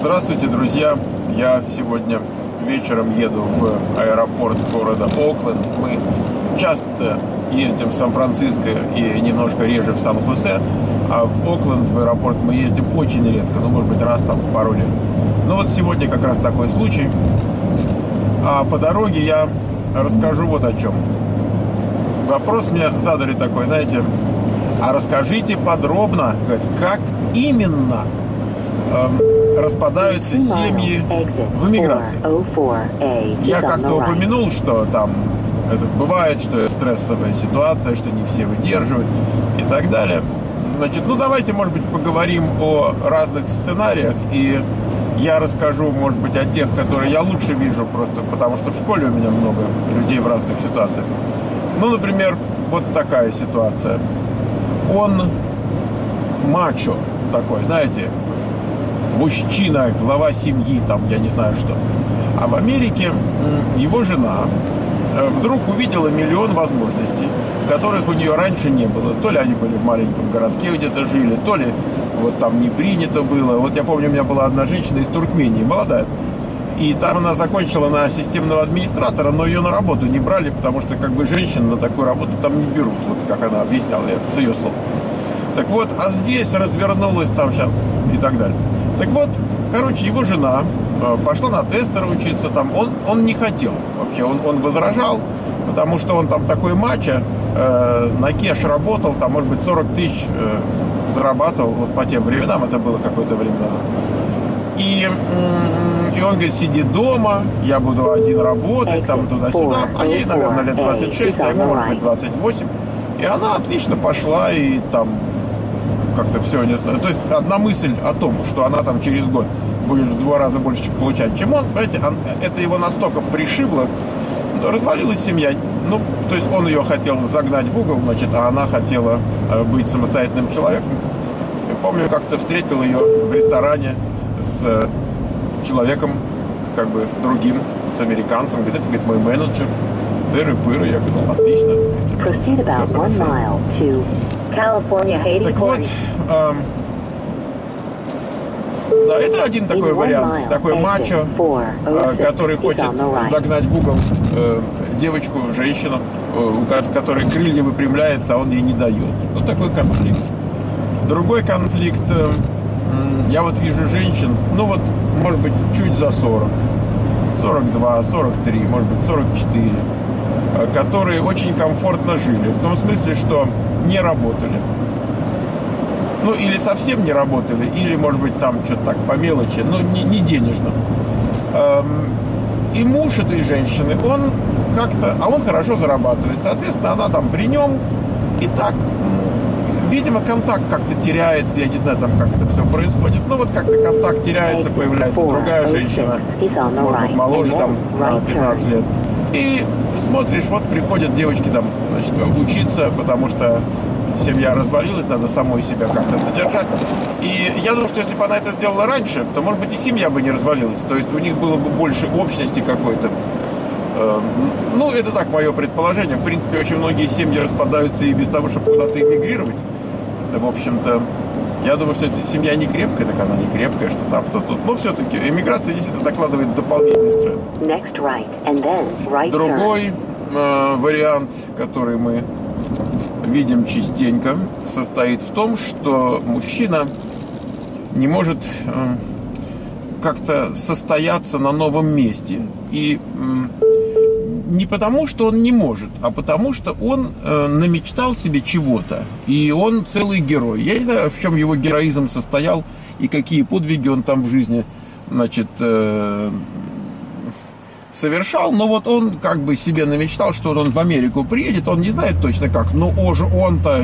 Здравствуйте, друзья! Я сегодня вечером еду в аэропорт города Окленд. Мы часто ездим в Сан-Франциско и немножко реже в Сан-Хосе, а в Окленд, в аэропорт, мы ездим очень редко, может быть, раз там в пару лет. Но вот сегодня как раз такой случай. А по дороге я расскажу вот о чем. Вопрос мне задали такой, знаете, а расскажите подробно, как именно распадаются семьи в эмиграции. Я как-то упомянул, что там это бывает, что стрессовая ситуация, что не все выдерживают и так далее. Значит, давайте, может быть, поговорим о разных сценариях, и я расскажу, может быть, о тех, которые я лучше вижу, просто потому что в школе у меня много людей в разных ситуациях. Например, вот такая ситуация. Он мачо такой, знаете, мужчина, глава семьи, там, я не знаю что. А в Америке его жена вдруг увидела миллион возможностей, которых у нее раньше не было. То ли они были в маленьком городке где-то жили, то ли вот там не принято было. Вот я помню, у меня была одна женщина из Туркмении, молодая. И там она закончила на системного администратора, но ее на работу не брали, потому что как бы женщин на такую работу там не берут, вот как она объясняла, с ее слов. Так вот, а здесь развернулась там сейчас и так далее. Так вот, короче, его жена пошла на тестера учиться там. Он не хотел вообще, он возражал, потому что он там такой мачо, на кеш работал, там, может быть, 40 тысяч зарабатывал, вот по тем временам, это было какое-то время назад. И он говорит, сиди дома, я буду один работать, там, туда-сюда. А ей, наверное, лет 26, а ему, может быть, 28. И она отлично пошла, и там как-то все не знаю. То есть одна мысль о том, что она там через год будет в 2 раза больше получать, чем он, понимаете, это его настолько пришибло, развалилась семья. То есть он ее хотел загнать в угол, значит, а она хотела быть самостоятельным человеком. Я помню, как-то встретил ее в ресторане с человеком, как бы другим, с американцем. Говорит, это, говорит, мой менеджер. Тыры-пыры. Я говорю, отлично. Если так вот, да, это один такой вариант, такой мачо, который хочет загнать в угол девочку, женщину, у которой крылья выпрямляются, а он ей не дает. Такой конфликт. Другой конфликт, я вот вижу женщин, может быть, чуть за 40, 42, 43, может быть, 44, которые очень комфортно жили, в том смысле, что не работали. Или совсем не работали, или, может быть, там что-то так по мелочи, но не денежно. И муж этой женщины, он хорошо зарабатывает. Соответственно, она там при нем, и так, видимо, контакт как-то теряется, я не знаю, там, как это все происходит, как-то контакт теряется, появляется другая женщина, может быть, моложе, там, на 15 лет. И смотришь, вот приходят девочки там, значит, учиться, потому что семья развалилась, надо самой себя как-то содержать. И я думаю, что если бы она это сделала раньше, то, может быть, и семья бы не развалилась. То есть у них было бы больше общности какой-то. Это так, мое предположение. В принципе, очень многие семьи распадаются и без того, чтобы куда-то эмигрировать. В общем-то, я думаю, что если семья не крепкая, так она не крепкая, что там, что тут. Но все-таки эмиграция действительно докладывает дополнительный стресс. Другой вариант, который мы видим частенько, состоит в том, что мужчина не может как-то состояться на новом месте. И не потому, что он не может, а потому, что он намечтал себе чего-то. И он целый герой. Я не знаю, в чем его героизм состоял и какие подвиги он там в жизни, значит, совершал, но вот он как бы себе намечтал, что он в Америку приедет, он не знает точно как, он-то,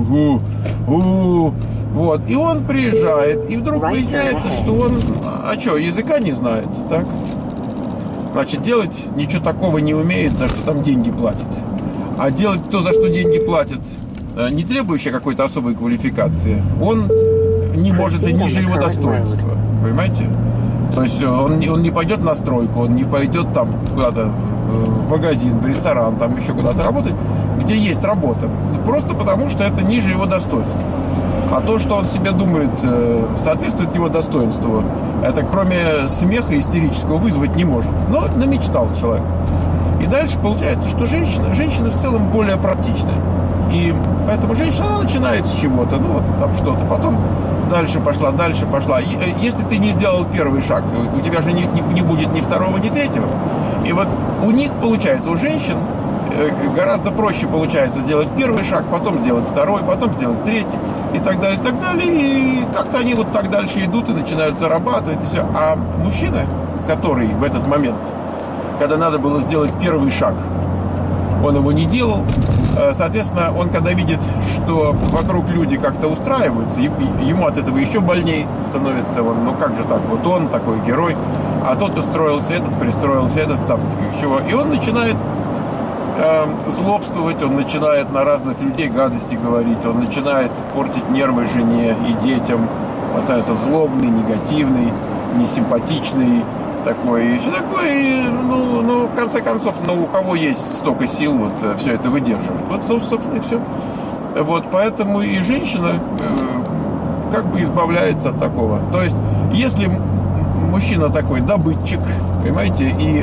вот, и он приезжает, и вдруг выясняется, что он, языка не знает, так? Значит, делать ничего такого не умеет, за что там деньги платят. А делать то, за что деньги платят, не требующее какой-то особой квалификации, он не может и ниже его достоинства, понимаете? То есть он не пойдет на стройку, он не пойдет там куда-то в магазин, в ресторан, там еще куда-то работать, где есть работа. Просто потому, что это ниже его достоинства. А то, что он себе думает, соответствует его достоинству, это кроме смеха истерического вызвать не может. Но намечтал человек. И дальше получается, что женщина в целом более практичная. И поэтому женщина, она начинает с чего-то, ну вот там что-то, потом дальше пошла. Если ты не сделал первый шаг, у тебя же не будет ни второго, ни третьего. И вот у них получается, у женщин гораздо проще получается сделать первый шаг, потом сделать второй, потом сделать третий и так далее, и так далее. И как-то они вот так дальше идут и начинают зарабатывать, и все. А мужчина, который в этот момент, когда надо было сделать первый шаг, он его не делал. Соответственно, он когда видит, что вокруг люди как-то устраиваются, ему от этого еще больнее становится. Он, ну как же так, вот он такой герой, а тот устроился этот, пристроился этот, там чего. И он начинает злобствовать, он начинает на разных людей гадости говорить, он начинает портить нервы жене и детям, он становится злобный, негативный, несимпатичный такой, и все такое, и, ну, в конце концов, у кого есть столько сил вот все это выдерживать. Вот, собственно, и все. Вот, поэтому и женщина как бы избавляется от такого. То есть, если мужчина такой добытчик, понимаете, и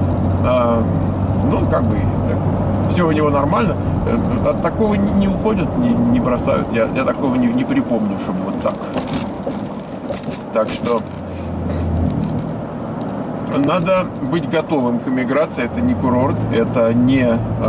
ну, как бы, так, все у него нормально, от такого не уходят, не бросают. Я такого не припомню, чтобы вот так. Так что надо быть готовым к эмиграции. Это не курорт, это не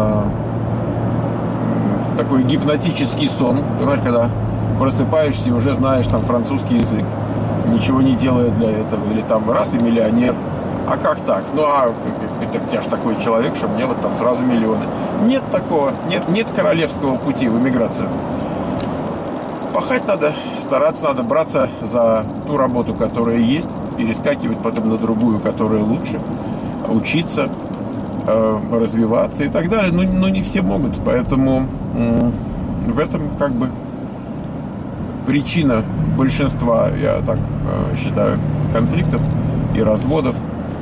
такой гипнотический сон. Понимаешь, когда просыпаешься и уже знаешь там французский язык, ничего не делая для этого, или там раз и миллионер. А как так? Ну, я ж такой человек, что мне вот там сразу миллионы. Нет такого, нет королевского пути в эмиграцию. Пахать надо, стараться надо, браться за ту работу, которая есть, перескакивать потом на другую, которая лучше, учиться, развиваться и так далее. Но не все могут, поэтому в этом как бы причина большинства, я так считаю, конфликтов и разводов.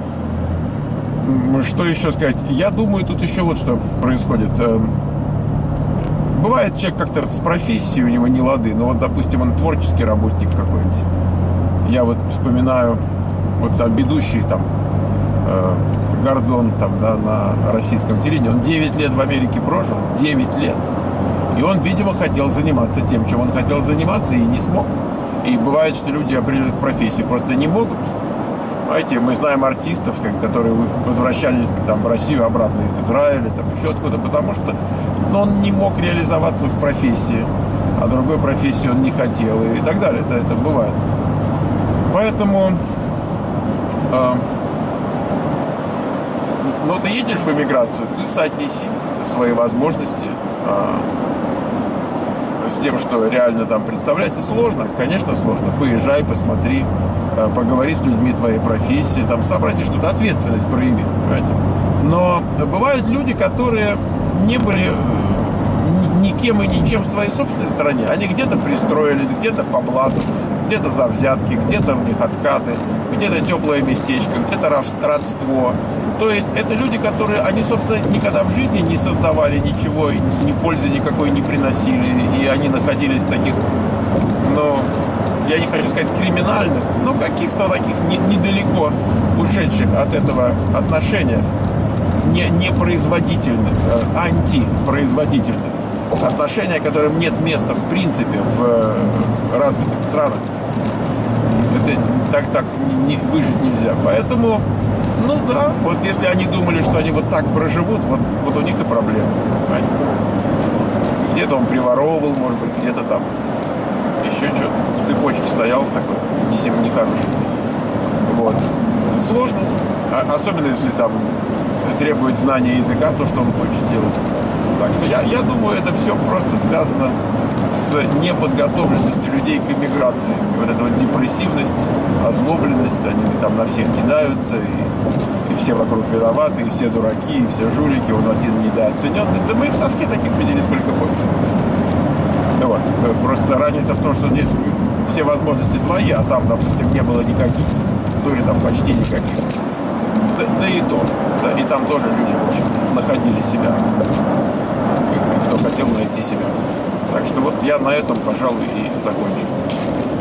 Что еще сказать? Я думаю, тут еще вот что происходит. Бывает, человек как-то с профессией у него не лады. Ну вот, допустим, он творческий работник какой-нибудь. Я вот вспоминаю, вот там ведущий там Гордон там, да, на российском телевидении. Он 9 лет в Америке прожил. 9 лет. И он, видимо, хотел заниматься тем, чем он хотел заниматься, и не смог. И бывает, что люди определенных профессий просто не могут. Знаете, мы знаем артистов, которые возвращались там в Россию обратно из Израиля, там еще откуда, потому что он не мог реализоваться в профессии, а другой профессии он не хотел, и так далее. Это бывает. Поэтому ты едешь в эмиграцию, ты соотнеси свои возможности с тем, что реально там представляется. Сложно, конечно, сложно. Поезжай, посмотри, поговори с людьми твоей профессии, там сообрази что-то, ответственность прояви, понимаете. Но бывают люди, которые не были никем и ничем в своей собственной стране. Они где-то пристроились, где-то по блату, где-то за взятки, где-то у них откаты, где-то теплое местечко, где-то родство. То есть это люди, которые, они, собственно, никогда в жизни не создавали ничего, ни пользы никакой не приносили, и они находились в таких, я не хочу сказать криминальных, но каких-то таких недалеко ушедших от этого отношениях, непроизводительных, антипроизводительных отношениях, которым нет места в принципе в развитых странах. Это так выжить нельзя. Поэтому, вот если они думали, что они вот так проживут, вот у них и проблемы. Понимаете? Где-то он приворовывал, может быть, где-то там еще что-то в цепочке стоял такой, нехороший. Вот. Сложно. Особенно если там требует знания языка, то, что он хочет делать. Так что я думаю, это все просто связано с неподготовленностью людей к эмиграции. И вот эта вот депрессивность, озлобленность, они там на всех кидаются, и все вокруг виноваты, и все дураки, и все жулики, он один недооцененный. Да мы и в совке таких видели сколько хочешь. Вот. Просто разница в том, что здесь все возможности твои, а там, допустим, не было никаких, или там почти никаких. Да и то. Да, и там тоже люди, в общем, находили себя. Кто хотел найти себя. Так что вот я на этом, пожалуй, и закончу.